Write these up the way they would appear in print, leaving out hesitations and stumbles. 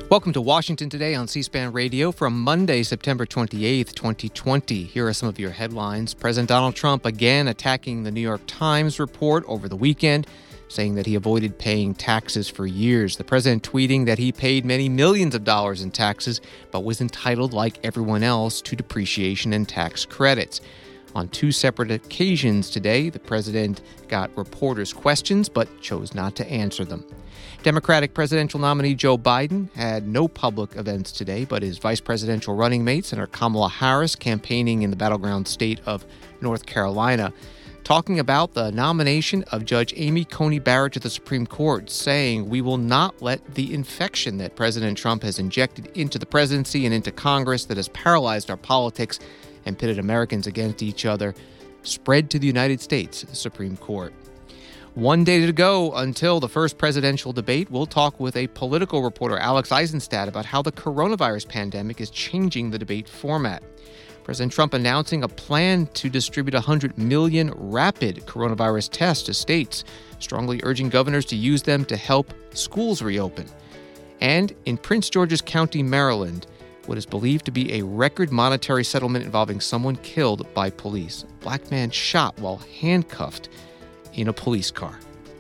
Welcome to Washington Today on C-SPAN Radio from Monday, September 28th, 2020. Here are some of your headlines. President Donald Trump again attacking the New York Times report over the weekend, saying that he avoided paying taxes for years. The president tweeting that he paid many millions of dollars in taxes, but was entitled, like everyone else, to depreciation and tax credits. On two separate occasions today, the president got reporters' questions, but chose not to answer them. Democratic presidential nominee Joe Biden had no public events today, but his vice presidential running mate, Senator Kamala Harris, campaigning in the battleground state of North Carolina, talking about the nomination of Judge Amy Coney Barrett to the Supreme Court, saying, "We will not let the infection that President Trump has injected into the presidency and into Congress that has paralyzed our politics and pitted Americans against each other spread to the United States Supreme Court." One day to go until the first presidential debate. We'll talk with a political reporter, Alex Eisenstadt, about how the coronavirus pandemic is changing the debate format. President Trump announcing a plan to distribute 100 million rapid coronavirus tests to states, strongly urging governors to use them to help schools reopen. And in Prince George's County, Maryland, what is believed to be a record monetary settlement involving someone killed by police. A black man shot while handcuffed in a police car.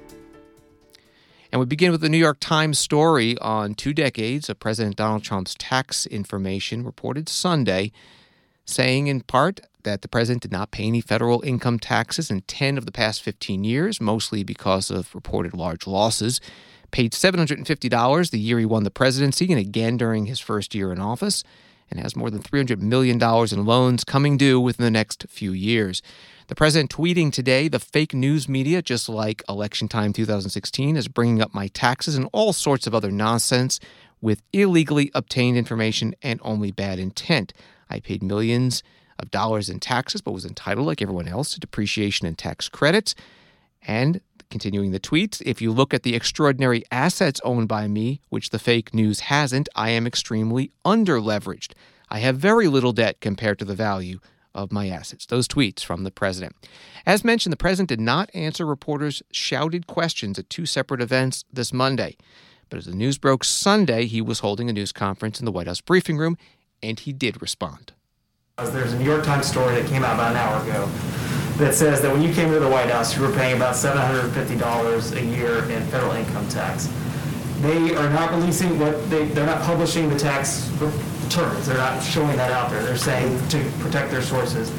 And we begin with the New York Times story on 2 decades of President Donald Trump's tax information reported Sunday, saying in part that the president did not pay any federal income taxes in 10 of the past 15 years, mostly because of reported large losses. Paid $750 the year he won the presidency and again during his first year in office, and has more than $300 million in loans coming due within the next few years. The president tweeting today, "The fake news media, just like Election Time 2016, is bringing up my taxes and all sorts of other nonsense with illegally obtained information and only bad intent. I paid millions of dollars in taxes, but was entitled, like everyone else, to depreciation and tax credits." And continuing the tweets, "If you look at the extraordinary assets owned by me, which the fake news hasn't, I am extremely under-leveraged. I have very little debt compared to the value of my assets." Those tweets from the president. As mentioned, the president did not answer reporters' shouted questions at 2 separate events this Monday. But as the news broke Sunday, he was holding a news conference in the White House briefing room, and he did respond. There's a New York Times story that came out about an hour ago that says that when you came to the White House, you were paying about $750 a year in federal income tax. They are not releasing they're not publishing the tax returns. They're not showing that out there. They're saying to protect their sources.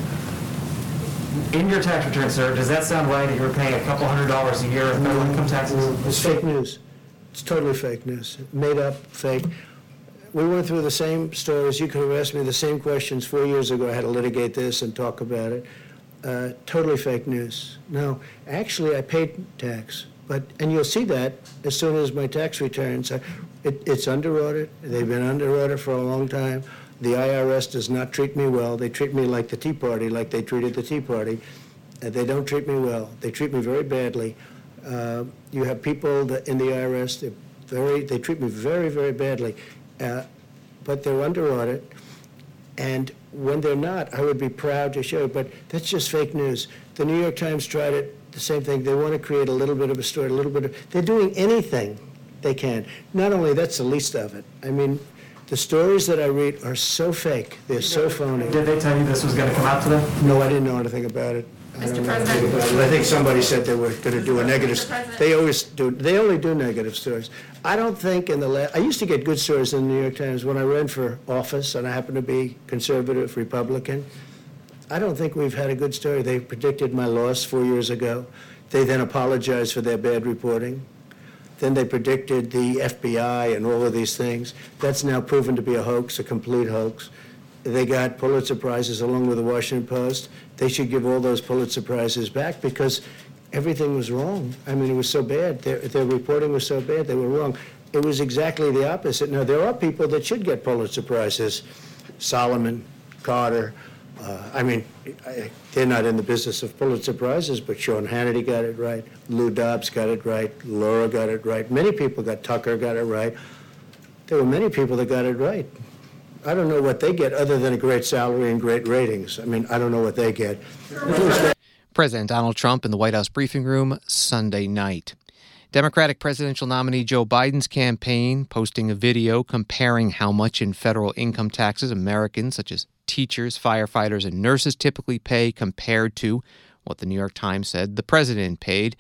In your tax return, sir, does that sound right that you're paying a couple $100 a year of federal income taxes? It's fake news. It's totally fake news. Made up, fake. We went through the same stories. You could have asked me the same questions 4 years ago. I had to litigate this and talk about it. Totally fake news. No, actually, I paid tax. And you'll see that as soon as my tax returns. It's under audit. They've been under audit for a long time. The IRS does not treat me well. They treat me like the Tea Party, like they treated the Tea Party. They don't treat me well. They treat me very badly. You have people in the IRS, they treat me very, very badly. But they're under audit. And when they're not, I would be proud to show it. But that's just fake news. The New York Times tried it. The same thing. They want to create a little bit of a story, they're doing anything they can. Not only that's the least of it. I mean, the stories that I read are so fake. They're so phony. Did they tell you this was going to come out today? No, I didn't know anything about it. Mr. President. I think somebody said they were going to do a negative. They always do. They only do negative stories. I don't think I used to get good stories in the New York Times when I ran for office, and I happened to be conservative Republican. I don't think we've had a good story. They predicted my loss 4 years ago. They then apologized for their bad reporting. Then they predicted the FBI and all of these things. That's now proven to be a hoax, a complete hoax. They got Pulitzer Prizes along with the Washington Post. They should give all those Pulitzer Prizes back because everything was wrong. I mean, it was so bad. Their reporting was so bad, they were wrong. It was exactly the opposite. Now, there are people that should get Pulitzer Prizes. Solomon, Carter. They're not in the business of Pulitzer Prizes, but Sean Hannity got it right. Lou Dobbs got it right. Laura got it right. Many people Tucker got it right. There were many people that got it right. I don't know what they get other than a great salary and great ratings. I mean, I don't know what they get. President Donald Trump in the White House briefing room Sunday night. Democratic presidential nominee Joe Biden's campaign posting a video comparing how much in federal income taxes Americans such as teachers, firefighters, and nurses typically pay compared to what the New York Times said the president paid,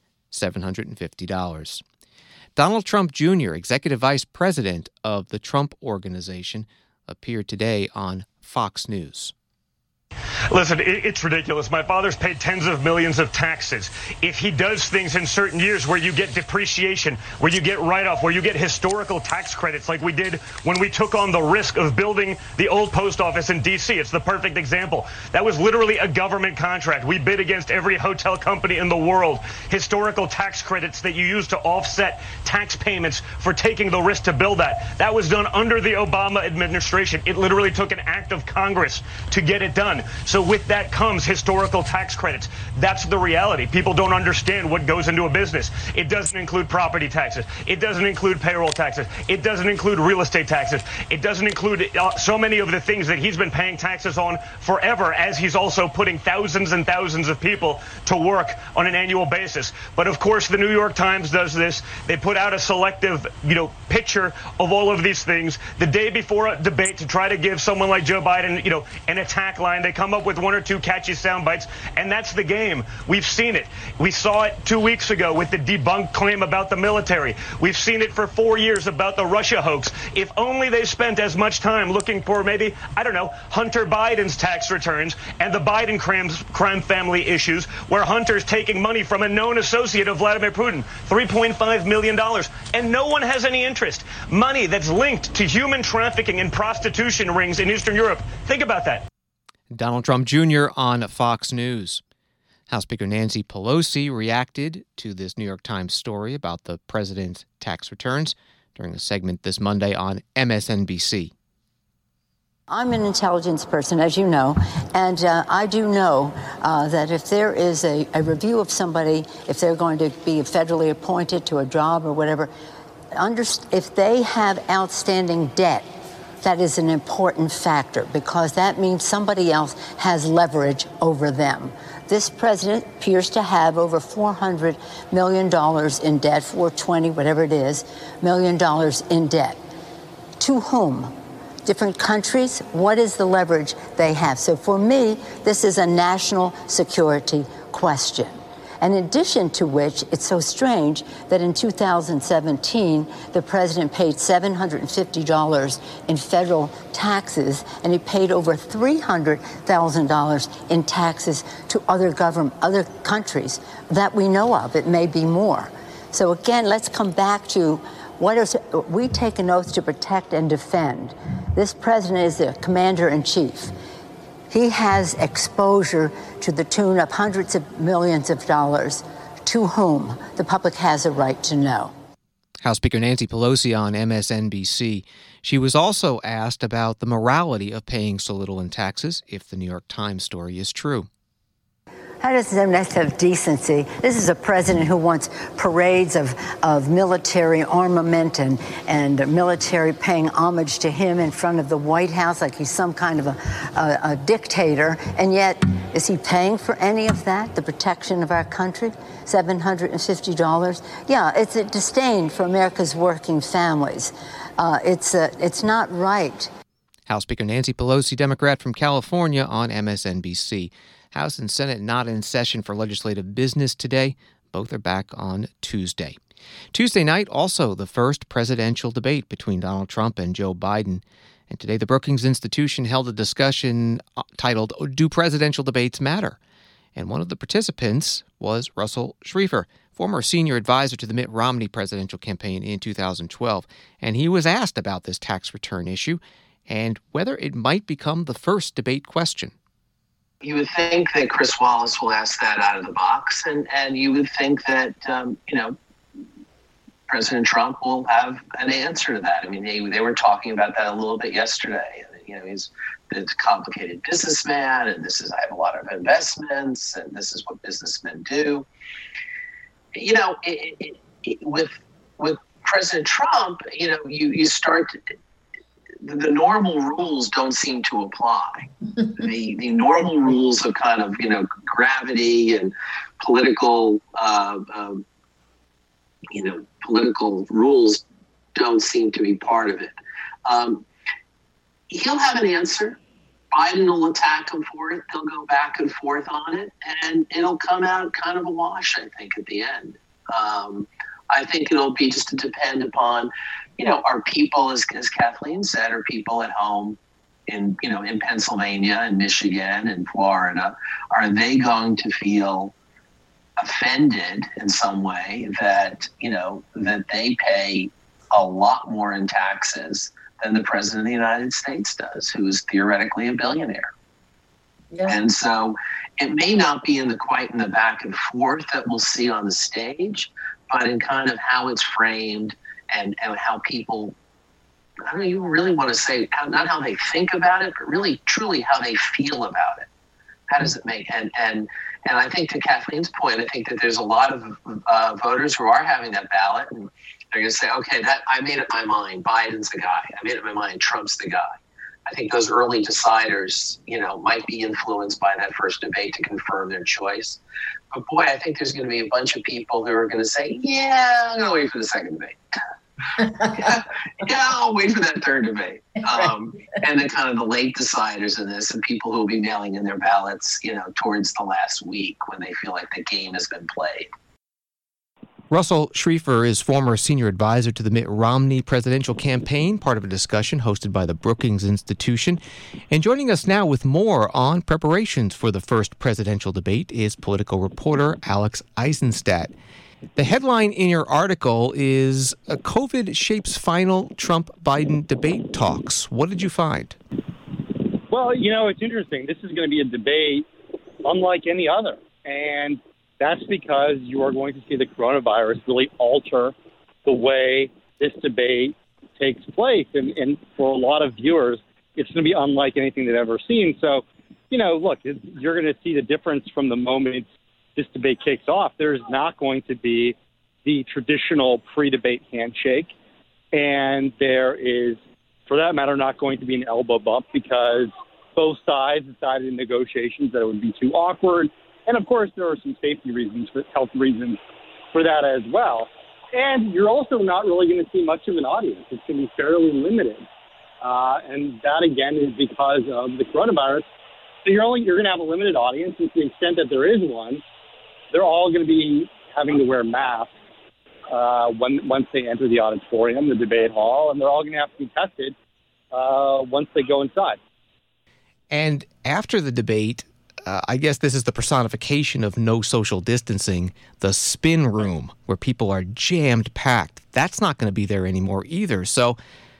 $750. Donald Trump Jr., executive vice president of the Trump Organization, appeared today on Fox News. Listen, it's ridiculous. My father's paid tens of millions of taxes. If he does things in certain years where you get depreciation, where you get write-off, where you get historical tax credits like we did when we took on the risk of building the old post office in D.C., it's the perfect example. That was literally a government contract. We bid against every hotel company in the world. Historical tax credits that you use to offset tax payments for taking the risk to build that. That was done under the Obama administration. It literally took an act of Congress to get it done. So with that comes historical tax credits. That's the reality. People don't understand what goes into a business. It doesn't include property taxes. It doesn't include payroll taxes. It doesn't include real estate taxes. It doesn't include so many of the things that he's been paying taxes on forever, as he's also putting thousands and thousands of people to work on an annual basis. But of course, the New York Times does this. They put out a selective, picture of all of these things the day before a debate to try to give someone like Joe Biden, an attack line. They come up with one or two catchy sound bites, and that's the game. We've seen it. We saw it 2 weeks ago with the debunked claim about the military. We've seen it for 4 years about the Russia hoax. If only they spent as much time looking for maybe, Hunter Biden's tax returns and the Biden crime family issues, where Hunter's taking money from a known associate of Vladimir Putin, $3.5 million, and no one has any interest. Money that's linked to human trafficking and prostitution rings in Eastern Europe. Think about that. Donald Trump Jr. on Fox News. House Speaker Nancy Pelosi reacted to this New York Times story about the president's tax returns during a segment this Monday on MSNBC. I'm an intelligence person, as you know, and I do know that if there is a review of somebody, if they're going to be federally appointed to a job or whatever, if they have outstanding debt, that is an important factor, because that means somebody else has leverage over them. This president appears to have over $400 million in debt, 420, whatever it is, $million in debt. To whom? Different countries? What is the leverage they have? So for me, this is a national security question. And in addition to which, it's so strange that in 2017, the president paid $750 in federal taxes, and he paid over $300,000 in taxes to other countries that we know of. It may be more. So again, let's come back to we take an oath to protect and defend. This president is the commander-in-chief. He has exposure to the tune of hundreds of millions of dollars, to whom the public has a right to know. House Speaker Nancy Pelosi on MSNBC. She was also asked about the morality of paying so little in taxes if the New York Times story is true. How does that have decency? This is a president who wants parades of military armament and military paying homage to him in front of the White House like he's some kind of a dictator. And yet, is he paying for any of that, the protection of our country? $750? Yeah, it's a disdain for America's working families. It's not right. House Speaker Nancy Pelosi, Democrat from California, on MSNBC. House and Senate not in session for legislative business today. Both are back on Tuesday. Tuesday night, also the first presidential debate between Donald Trump and Joe Biden. And today, the Brookings Institution held a discussion titled, Do Presidential Debates Matter? And one of the participants was Russell Schrieffer, former senior advisor to the Mitt Romney presidential campaign in 2012. And he was asked about this tax return issue and whether it might become the first debate question. You would think that Chris Wallace will ask that out of the box, and you would think that, President Trump will have an answer to that. I mean, they were talking about that a little bit yesterday. He's a complicated businessman, and I have a lot of investments, and this is what businessmen do. With President Trump, you start to, the normal rules don't seem to apply. The normal rules of kind of, gravity and political political rules don't seem to be part of it. He'll have an answer. Biden will attack him for it. They'll go back and forth on it, and it'll come out kind of a wash, I think, at the end. I think it'll be just to depend upon, are people, as Kathleen said, are people at home in Pennsylvania and Michigan and Florida, are they going to feel offended in some way that, that they pay a lot more in taxes than the president of the United States does, who is theoretically a billionaire? Yeah. And so it may not be quite in the back and forth that we'll see on the stage, but in kind of how it's framed and how people, I don't know, you really want to say, not how they think about it, but really truly how they feel about it. How does it make, and I think to Kathleen's point, I think that there's a lot of voters who are having that ballot, and they're going to say, okay, I made up my mind. Biden's the guy. I made up my mind. Trump's the guy. I think those early deciders, might be influenced by that first debate to confirm their choice. But boy, I think there's going to be a bunch of people who are going to say, yeah, I'm going to wait for the second debate. yeah, I'll wait for that third debate. And then kind of the late deciders in this and people who will be mailing in their ballots, towards the last week when they feel like the game has been played. Russell Schrieffer is former senior advisor to the Mitt Romney presidential campaign, part of a discussion hosted by the Brookings Institution. And joining us now with more on preparations for the first presidential debate is political reporter Alex Eisenstadt. The headline in your article is COVID shapes final Trump-Biden debate talks. What did you find? Well, it's interesting. This is going to be a debate unlike any other. And that's because you are going to see the coronavirus really alter the way this debate takes place. And for a lot of viewers, it's going to be unlike anything they've ever seen. So, look, you're going to see the difference from the moment this debate kicks off. There's not going to be the traditional pre-debate handshake. And there is, for that matter, not going to be an elbow bump because both sides decided in negotiations that it would be too awkward. And, of course, there are some safety reasons, health reasons for that as well. And you're also not really going to see much of an audience. It's going to be fairly limited. And that, again, is because of the coronavirus. So you're going to have a limited audience. And to the extent that there is one, they're all going to be having to wear masks once they enter the auditorium, the debate hall, and they're all going to have to be tested once they go inside. And after the debate, I guess this is the personification of no social distancing, the spin room where people are jammed packed. That's not going to be there anymore either. So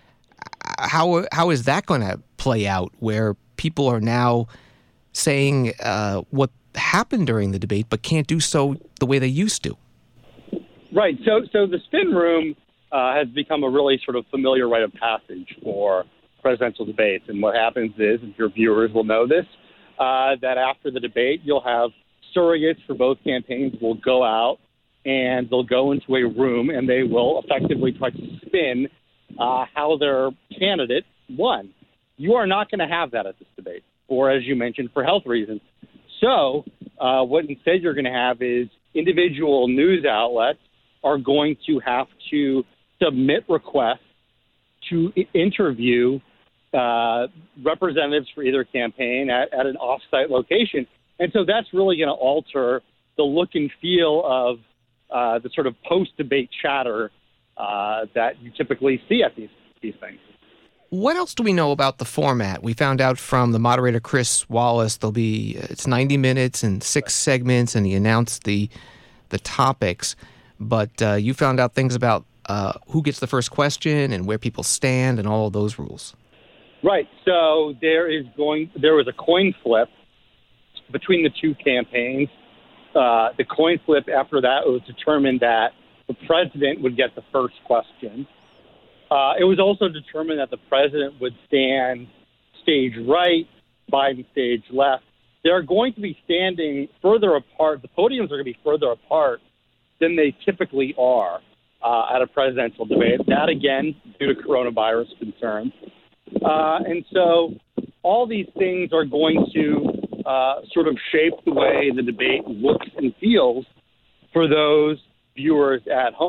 how is that going to play out where people are now saying what happened during the debate but can't do so the way they used to? Right. So the spin room has become a really sort of familiar rite of passage for presidential debates. And what happens is, and your viewers will know this, that after the debate, you'll have surrogates for both campaigns will go out and they'll go into a room and they will effectively try to spin how their candidate won. You are not going to have that at this debate, or as you mentioned, for health reasons. So what instead you're going to have is individual news outlets are going to have to submit requests to interview representatives for either campaign at an off-site location. And so that's really going to alter the look and feel of the sort of post-debate chatter that you typically see at these things. What else do we know about the format? We found out from the moderator, Chris Wallace, it's 90 minutes and 6 segments, and he announced the topics. But you found out things about who gets the first question and where people stand and all of those rules. Right. So there was a coin flip between the two campaigns. The coin flip after that, it was determined that the president would get the first question. It was also determined that the president would stand stage right, Biden stage left. They're going to be standing further apart. The podiums are going to be further apart than they typically are at a presidential debate. That, again, due to coronavirus concerns. And so all these things are going to sort of shape the way the debate looks and feels for those viewers at home.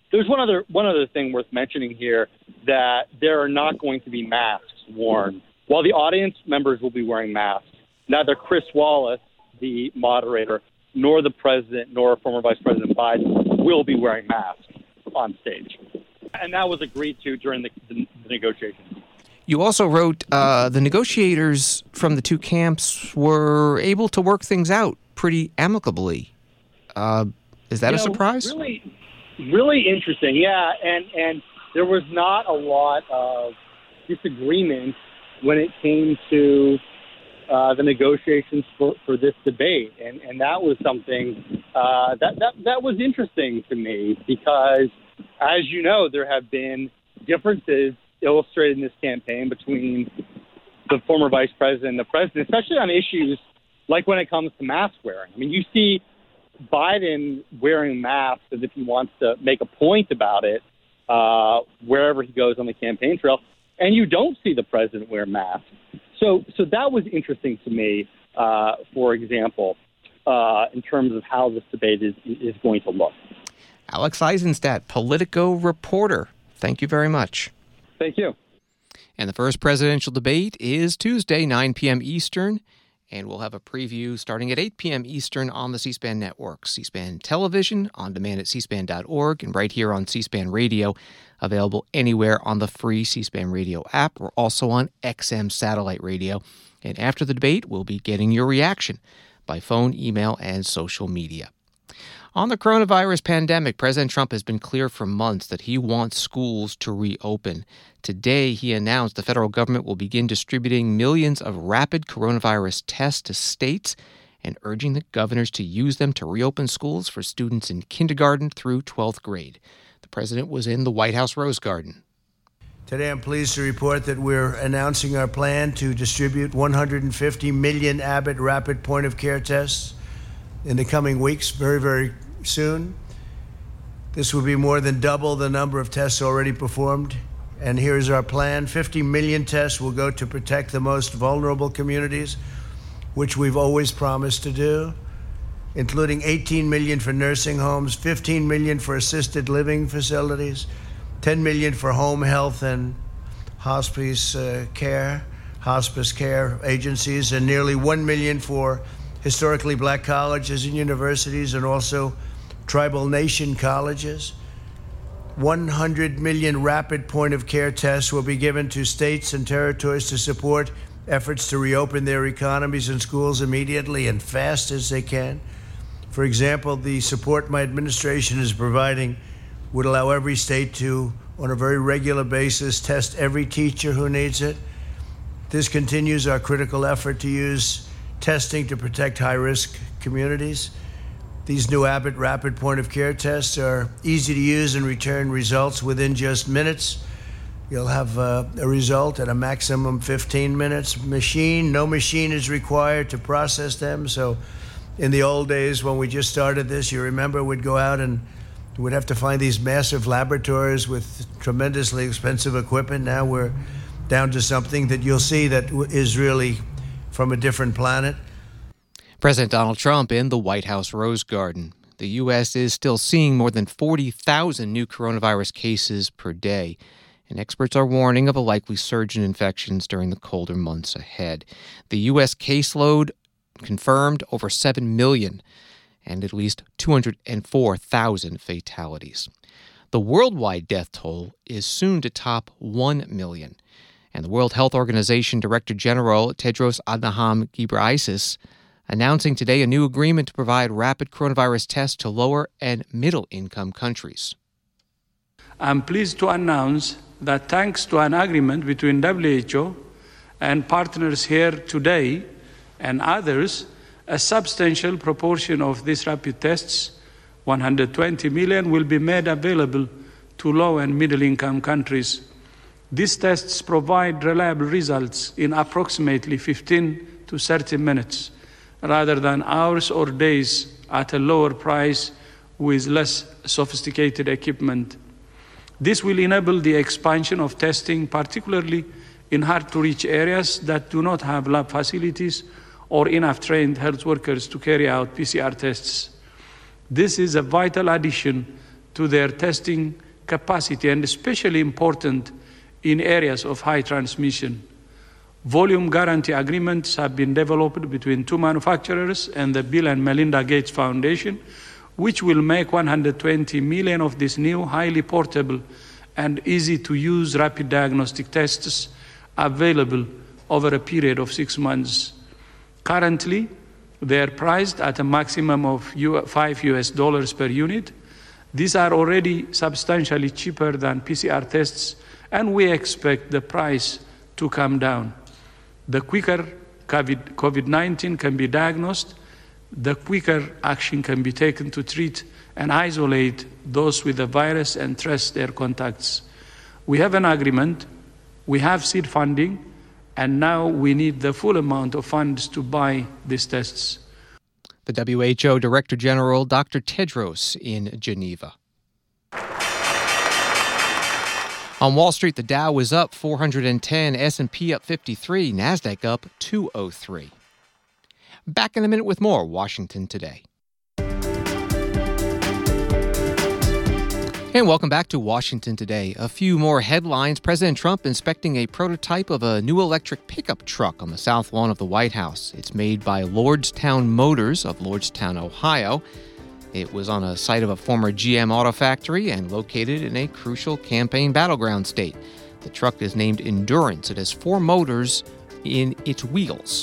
There's one other thing worth mentioning here, that there are not going to be masks worn. While the audience members will be wearing masks, neither Chris Wallace, the moderator, nor the president, nor former Vice President Biden will be wearing masks on stage. And that was agreed to during the negotiations. You also wrote the negotiators from the two camps were able to work things out pretty amicably. Is that a surprise? Really interesting, yeah. And there was not a lot of disagreement when it came to the negotiations for this debate. And that was something that was interesting to me because, as you know, there have been differences illustrated in this campaign between the former vice president and the president, especially on issues like when it comes to mask wearing. I mean, you see Biden wearing masks as if he wants to make a point about it wherever he goes on the campaign trail, and you don't see the president wear masks. So that was interesting to me, for example, in terms of how this debate is going to look. Alex Eisenstadt, Politico reporter. Thank you very much. Thank you. And the first presidential debate is Tuesday, 9 p.m. Eastern, and we'll have a preview starting at 8 p.m. Eastern on the C-SPAN network. C-SPAN television, on demand at cspan.org, and right here on C-SPAN radio, available anywhere on the free C-SPAN radio app. We're also on XM satellite radio. And after the debate, we'll be getting your reaction by phone, email, and social media. On the coronavirus pandemic, President Trump has been clear for months that he wants schools to reopen. Today, he announced the federal government will begin distributing millions of rapid coronavirus tests to states and urging the governors to use them to reopen schools for students in kindergarten through 12th grade. The president was in the White House Rose Garden. Today, I'm pleased to report that we're announcing our plan to distribute 150 million Abbott rapid point-of-care tests in the coming weeks, very, very soon. This will be more than double the number of tests already performed. And here's our plan. 50 million tests will go to protect the most vulnerable communities, which we've always promised to do, including 18 million for nursing homes, 15 million for assisted living facilities, 10 million for home health and hospice care agencies, and nearly 1 million for historically black colleges and universities, and also tribal nation colleges. 100 million rapid point-of-care tests will be given to states and territories to support efforts to reopen their economies and schools immediately and fast as they can. For example, the support my administration is providing would allow every state to, on a very regular basis, test every teacher who needs it. This continues our critical effort to use testing to protect high-risk communities. These new Abbott rapid point-of-care tests are easy to use and return results within just minutes. You'll have a result at a maximum 15 minutes. No machine is required to process them. So in the old days when we just started this, you remember we'd go out and we'd have to find these massive laboratories with tremendously expensive equipment. Now we're down to something that you'll see that is really from a different planet. President Donald Trump in the White House Rose Garden. The U.S. is still seeing more than 40,000 new coronavirus cases per day, and experts are warning of a likely surge in infections during the colder months ahead. The U.S. caseload confirmed over 7 million and at least 204,000 fatalities. The worldwide death toll is soon to top 1 million. And the World Health Organization Director General Tedros Adhanom Ghebreyesus announcing today a new agreement to provide rapid coronavirus tests to lower and middle-income countries. I'm pleased to announce that thanks to an agreement between WHO and partners here today and others, a substantial proportion of these rapid tests, 120 million, will be made available to low and middle-income countries. These tests provide reliable results in approximately 15 to 30 minutes, rather than hours or days at a lower price with less sophisticated equipment. This will enable the expansion of testing, particularly in hard-to-reach areas that do not have lab facilities or enough trained health workers to carry out PCR tests. This is a vital addition to to their testing capacity, and especially important in areas of high transmission. Volume guarantee agreements have been developed between two manufacturers and the Bill and Melinda Gates Foundation, which will make 120 million of these new highly portable and easy-to-use rapid diagnostic tests available over a period of 6 months. Currently, they are priced at a maximum of $5 per unit. These are already substantially cheaper than PCR tests, and we expect the price to come down. The quicker COVID-19 can be diagnosed, the quicker action can be taken to treat and isolate those with the virus and trace their contacts. We have an agreement, we have seed funding, and now we need the full amount of funds to buy these tests. The WHO Director General, Dr. Tedros, in Geneva. On Wall Street, the Dow was up 410, S&P up 53, NASDAQ up 203. Back in a minute with more Washington Today. And welcome back to Washington Today. A few more headlines. President Trump inspecting a prototype of a new electric pickup truck on the south lawn of the White House. It's made by Lordstown Motors of Lordstown, Ohio. It was on a site of a former GM auto factory and located in a crucial campaign battleground state. The truck is named Endurance. It has 4 motors in its wheels.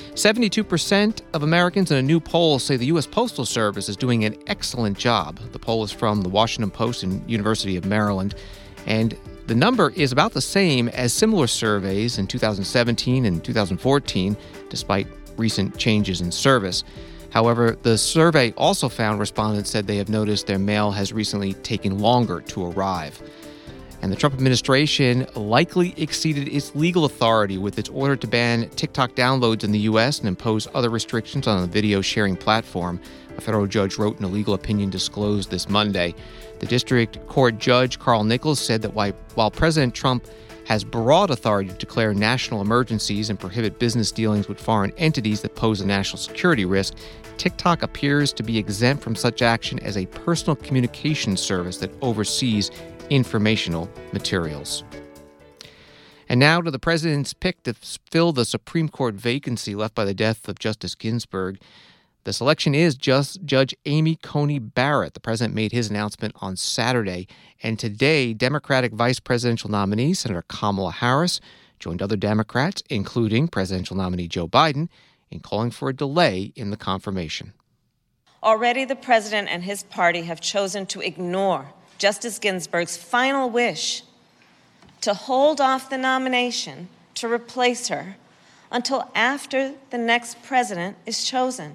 72% of Americans in a new poll say the U.S. Postal Service is doing an excellent job. The poll is from the Washington Post and University of Maryland, and the number is about the same as similar surveys in 2017 and 2014, despite recent changes in service. However, the survey also found respondents said they have noticed their mail has recently taken longer to arrive. And the Trump administration likely exceeded its legal authority with its order to ban TikTok downloads in the U.S. and impose other restrictions on the video sharing platform. A federal judge wrote in a legal opinion disclosed this Monday. The district court judge, Carl Nichols, said that while President Trump has broad authority to declare national emergencies and prohibit business dealings with foreign entities that pose a national security risk, TikTok appears to be exempt from such action as a personal communication service that oversees informational materials. And now to the president's pick to fill the Supreme Court vacancy left by the death of Justice Ginsburg. The selection is Judge Amy Coney Barrett. The president made his announcement on Saturday, and today Democratic vice presidential nominee Senator Kamala Harris joined other Democrats, including presidential nominee Joe Biden, in calling for a delay in the confirmation. Already the president and his party have chosen to ignore Justice Ginsburg's final wish to hold off the nomination to replace her until after the next president is chosen.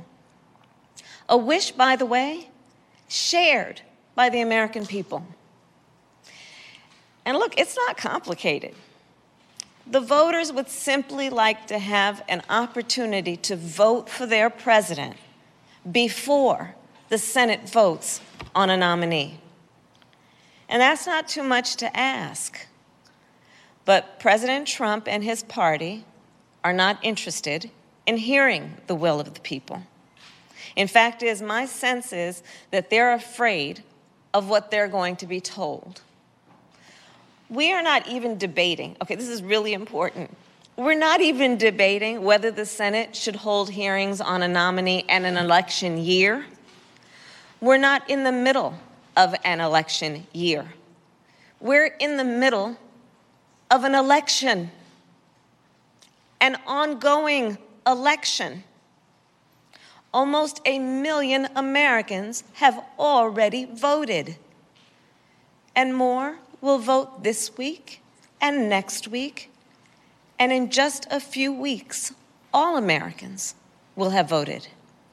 A wish, by the way, shared by the American people. And look, it's not complicated. The voters would simply like to have an opportunity to vote for their president before the Senate votes on a nominee. And that's not too much to ask. But President Trump and his party are not interested in hearing the will of the people. In fact, my sense is that they're afraid of what they're going to be told. We are not even debating, okay, this is really important. We're not even debating whether the Senate should hold hearings on a nominee in an election year. We're not in the middle of an election year. We're in the middle of an election, an ongoing election. Almost 1 million Americans have already voted, and more will vote this week and next week, and in just a few weeks, all Americans will have voted.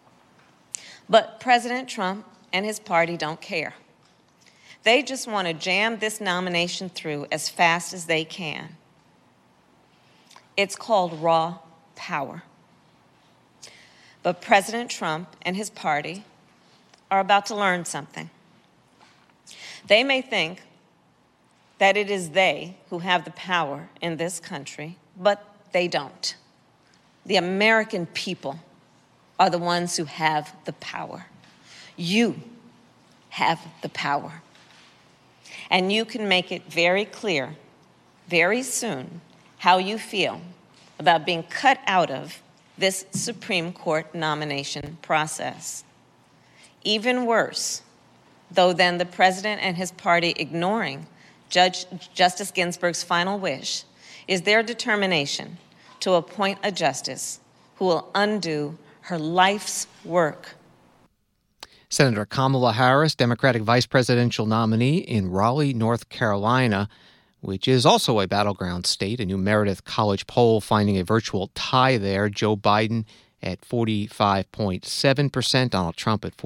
But President Trump and his party don't care. They just want to jam this nomination through as fast as they can. It's called raw power. But President Trump and his party are about to learn something. They may think that it is they who have the power in this country, but they don't. The American people are the ones who have the power. You have the power. And you can make it very clear, very soon, how you feel about being cut out of this Supreme Court nomination process. Even worse, though, than the president and his party ignoring Justice Ginsburg's final wish, is their determination to appoint a justice who will undo her life's work. Senator Kamala Harris, Democratic vice presidential nominee in Raleigh, North Carolina, which is also a battleground state. A new Meredith College poll finding a virtual tie there. Joe Biden at 45.7%, Donald Trump at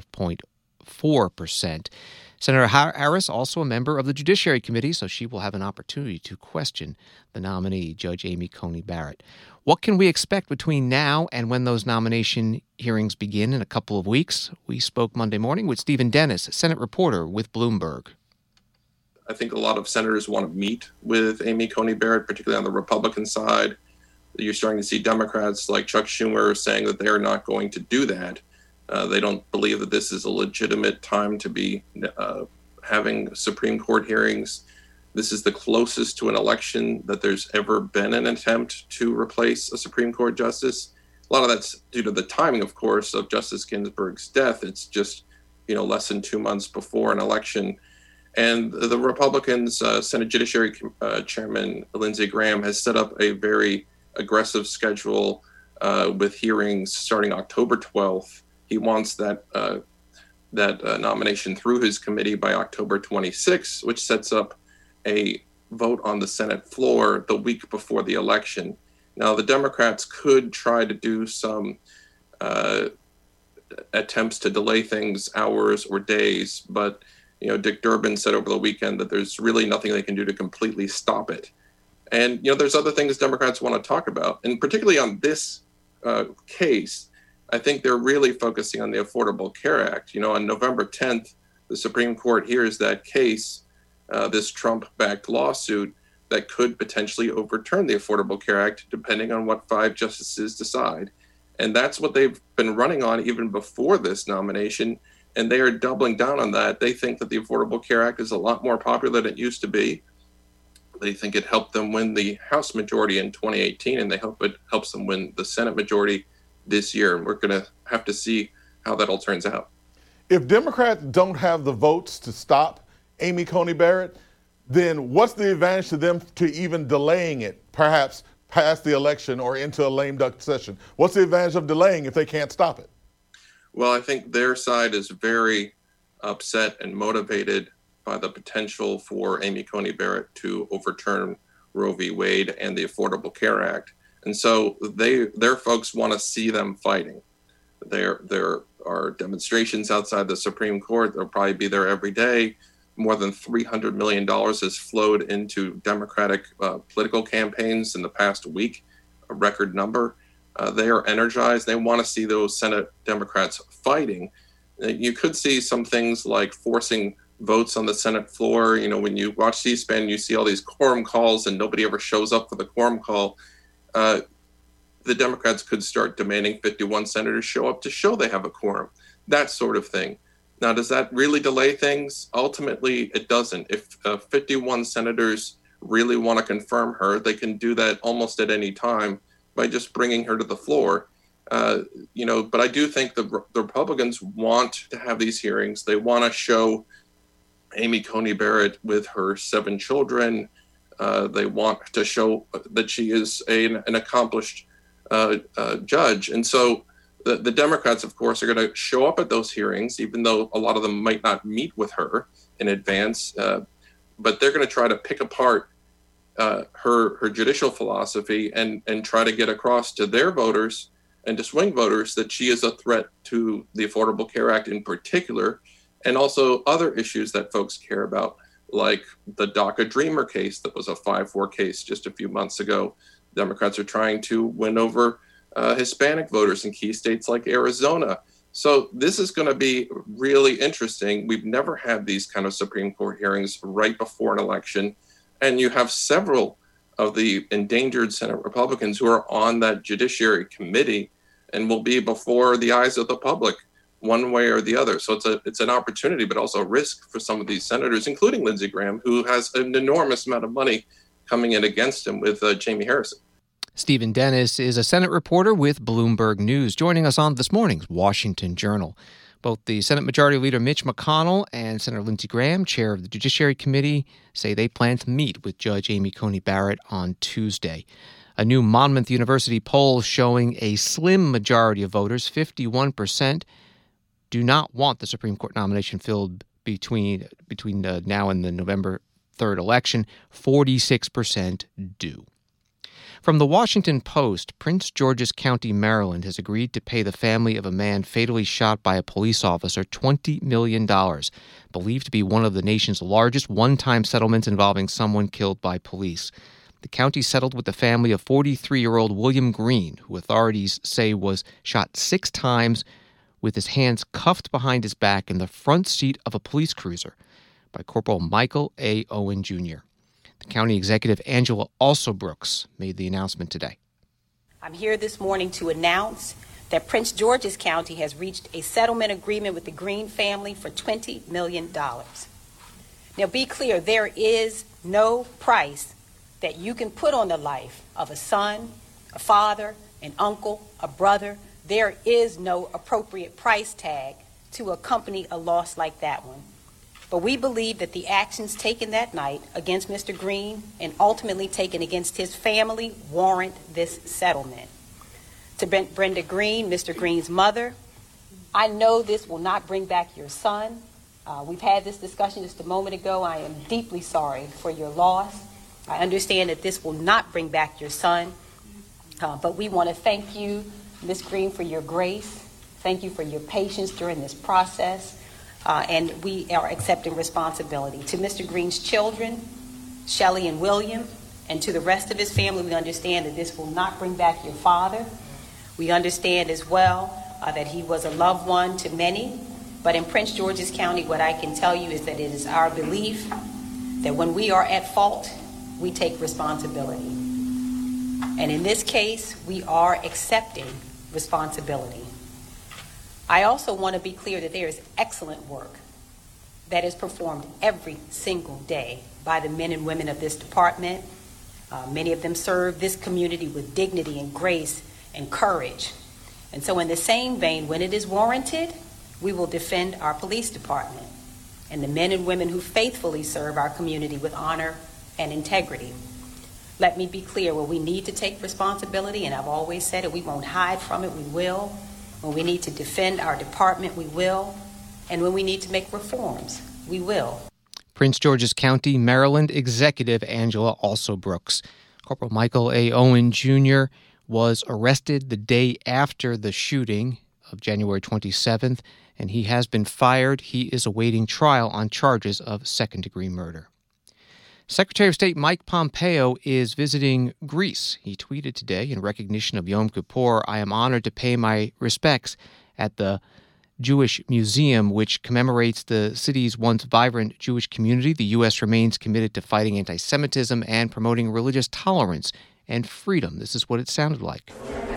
45.4%. Senator Harris, also a member of the Judiciary Committee, so she will have an opportunity to question the nominee, Judge Amy Coney Barrett. What can we expect between now and when those nomination hearings begin in a couple of weeks? We spoke Monday morning with Stephen Dennis, Senate reporter with Bloomberg. I think a lot of senators want to meet with Amy Coney Barrett, particularly on the Republican side. You're starting to see Democrats like Chuck Schumer saying that they are not going to do that. They don't believe that this is a legitimate time to be having Supreme Court hearings. This is the closest to an election that there's ever been an attempt to replace a Supreme Court justice. A lot of that's due to the timing, of course, of Justice Ginsburg's death. It's just, less than 2 months before an election. And the Republicans, Senate Judiciary Chairman Lindsey Graham has set up a very aggressive schedule with hearings starting October 12th. He wants that nomination through his committee by October 26th, which sets up a vote on the Senate floor the week before the election. Now, the Democrats could try to do some attempts to delay things hours or days, but Dick Durbin said over the weekend that there's really nothing they can do to completely stop it. And there's other things Democrats want to talk about, and particularly on this case, I think they're really focusing on the Affordable Care Act. On November 10th, the Supreme Court hears that case, this Trump-backed lawsuit that could potentially overturn the Affordable Care Act, depending on what 5 justices decide. And that's what they've been running on even before this nomination, and they are doubling down on that. They think that the Affordable Care Act is a lot more popular than it used to be. They think it helped them win the House majority in 2018, and they hope it helps them win the Senate majority this year. And we're going to have to see how that all turns out. If Democrats don't have the votes to stop Amy Coney Barrett, then what's the advantage to them to even delaying it, perhaps past the election or into a lame duck session? What's the advantage of delaying if they can't stop it? Well, I think their side is very upset and motivated by the potential for Amy Coney Barrett to overturn Roe v. Wade and the Affordable Care Act. And so their folks want to see them fighting. There are demonstrations outside the Supreme Court. They'll probably be there every day. More than $300 million has flowed into Democratic political campaigns in the past week, a record number. They are energized. They want to see those Senate Democrats fighting. You could see some things like forcing votes on the Senate floor. When you watch C-SPAN, you see all these quorum calls and nobody ever shows up for the quorum call. The Democrats could start demanding 51 senators show up to show they have a quorum, that sort of thing. Now, does that really delay things? Ultimately, it doesn't. If 51 senators really want to confirm her, they can do that almost at any time by just bringing her to the floor. But I do think the Republicans want to have these hearings. They want to show Amy Coney Barrett with her 7 children. They want to show that she is an accomplished judge. And so the Democrats, of course, are going to show up at those hearings, even though a lot of them might not meet with her in advance. But they're going to try to pick apart her judicial philosophy and try to get across to their voters and to swing voters that she is a threat to the Affordable Care Act in particular, and also other issues that folks care about, like the DACA Dreamer case that was a 5-4 case just a few months ago. Democrats are trying to win over Hispanic voters in key states like Arizona. So this is going to be really interesting. We've never had these kind of Supreme Court hearings right before an election. And you have several of the endangered Senate Republicans who are on that Judiciary Committee and will be before the eyes of the public one way or the other. So it's an opportunity, but also a risk for some of these senators, including Lindsey Graham, who has an enormous amount of money coming in against him with Jamie Harrison. Stephen Dennis is a Senate reporter with Bloomberg News, joining us on this morning's Washington Journal. Both the Senate Majority Leader Mitch McConnell and Senator Lindsey Graham, chair of the Judiciary Committee, say they plan to meet with Judge Amy Coney Barrett on Tuesday. A new Monmouth University poll showing a slim majority of voters, 51%, do not want the Supreme Court nomination filled between now and the November 3rd election. 46% do. From the Washington Post, Prince George's County, Maryland, has agreed to pay the family of a man fatally shot by a police officer $20 million, believed to be one of the nation's largest one-time settlements involving someone killed by police. The county settled with the family of 43-year-old William Green, who authorities say was shot 6 times with his hands cuffed behind his back in the front seat of a police cruiser by Corporal Michael A. Owen, Jr. The county executive, Angela Alsobrooks, made the announcement today. I'm here this morning to announce that Prince George's County has reached a settlement agreement with the Green family for $20 million. Now, be clear, there is no price that you can put on the life of a son, a father, an uncle, a brother. There is no appropriate price tag to accompany a loss like that one. But we believe that the actions taken that night against Mr. Green and ultimately taken against his family warrant this settlement. To Brenda Green, Mr. Green's mother, I know this will not bring back your son. We've had this discussion just a moment ago. I am deeply sorry for your loss. I understand that this will not bring back your son. But we want to thank you, Ms. Green, for your grace. Thank you for your patience during this process. And we are accepting responsibility. To Mr. Green's children, Shelley and William, and to the rest of his family, we understand that this will not bring back your father. We understand as well that he was a loved one to many. But in Prince George's County, what I can tell you is that it is our belief that when we are at fault, we take responsibility. And in this case, we are accepting responsibility. I also want to be clear that there is excellent work that is performed every single day by the men and women of this department. Many of them serve this community with dignity and grace and courage. And so in the same vein, when it is warranted, we will defend our police department and the men and women who faithfully serve our community with honor and integrity. Let me be clear, where we need to take responsibility, and I've always said it, we won't hide from it, we will. When we need to defend our department, we will. And when we need to make reforms, we will. Prince George's County, Maryland Executive Angela Alsobrooks. Corporal Michael A. Owen, Jr. was arrested the day after the shooting of January 27th, and he has been fired. He is awaiting trial on charges of second-degree murder. Secretary of State Mike Pompeo is visiting Greece. He tweeted today, in recognition of Yom Kippur, "I am honored to pay my respects at the Jewish Museum, which commemorates the city's once vibrant Jewish community. The U.S. remains committed to fighting anti-Semitism and promoting religious tolerance and freedom." This is what it sounded like.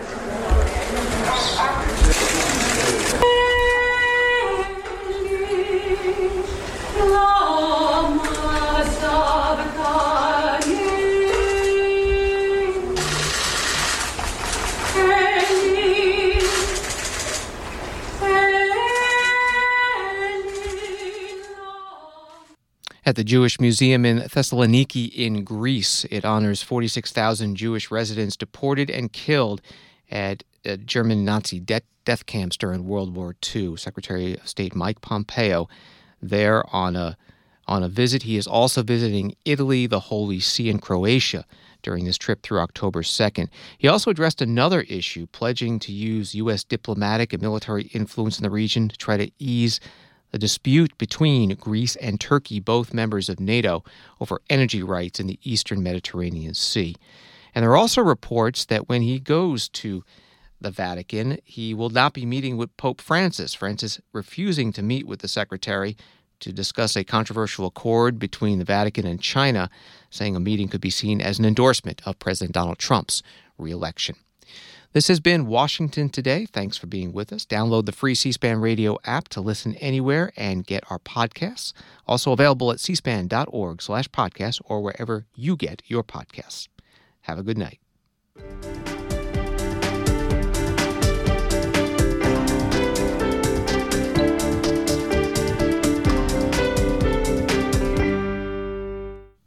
At the Jewish Museum in Thessaloniki in Greece, it honors 46,000 Jewish residents deported and killed at German Nazi death camps during World War II. Secretary of State Mike Pompeo there on a visit. He is also visiting Italy, the Holy See, and Croatia during this trip through October 2nd. He also addressed another issue, pledging to use U.S. diplomatic and military influence in the region to try to ease the dispute between Greece and Turkey, both members of NATO, over energy rights in the eastern Mediterranean Sea. And there are also reports that when he goes to the Vatican, he will not be meeting with Pope Francis. Francis refusing to meet with the secretary to discuss a controversial accord between the Vatican and China, saying a meeting could be seen as an endorsement of President Donald Trump's re-election. This has been Washington Today. Thanks for being with us. Download the free C-SPAN radio app to listen anywhere and get our podcasts. Also available at cspan.org/podcasts or wherever you get your podcasts. Have a good night.